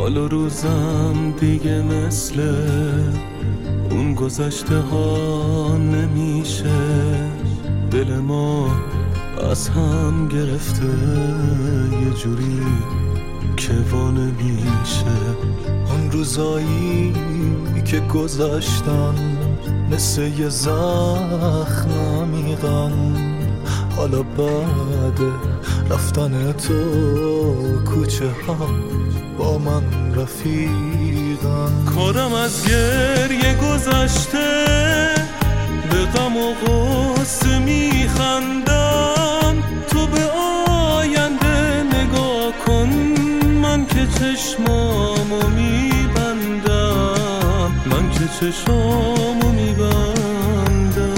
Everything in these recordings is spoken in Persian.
حال و روزم دیگه مثل اون گذشته ها نمیشه. دل ما از هم گرفته یه جوری که وا نمیشه. اون روزایی که گذشتن مثل یه زخم عمیقن، حالا بعد رفتن تو کوچه ها با من رفیقن. کارم از گریه گذشته، به غم و غصه میخندم. تو به آینده نگاه کن، من که چشمامو میبندم، من که چشمامو میبندم.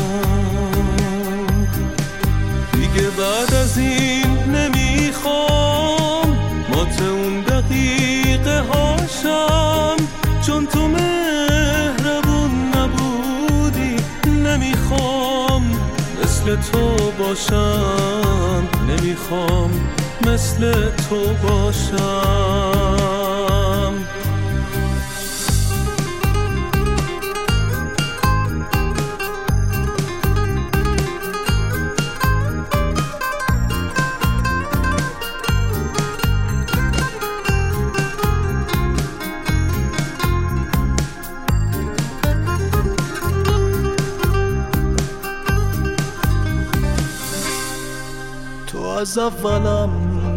دیگه بعد از این نمیخوام مات اون دقیقه هاشم، چون تو مهربون نبودی. نمیخوام مثل تو باشم، نمیخوام مثل تو باشم. تو از اولم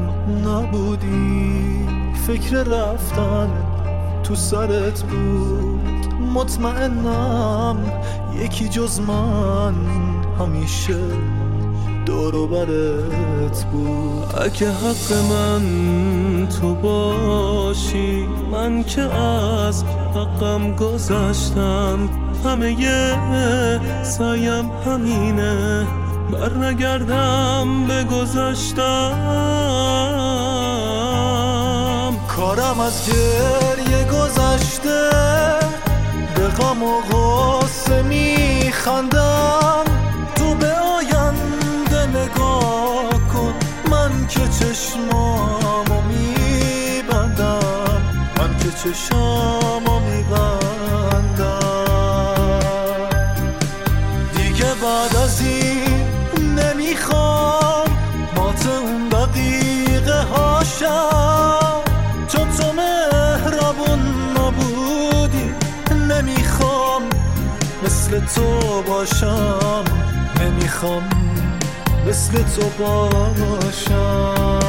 نبودی، فکر رفتن تو سرت بود. مطمئنم یکی جز من همیشه دور و برت بود. اگه حق من تو باشی، من که از حقم گذشتم. همه سعیم همینه، بر نگردم به گذشتم. کارم از گریه گذشته، به غم و غصه میخندم. تو به آینده نگاه کن، من که چشمامو میبندم، من که چشمامو میبندم. دیگه بعد از این نمیخوام مات اون دقیقه هاشم، چون تو مهربون نبودی. نمیخوام مثل تو باشم، نمیخوام مثل تو باشم.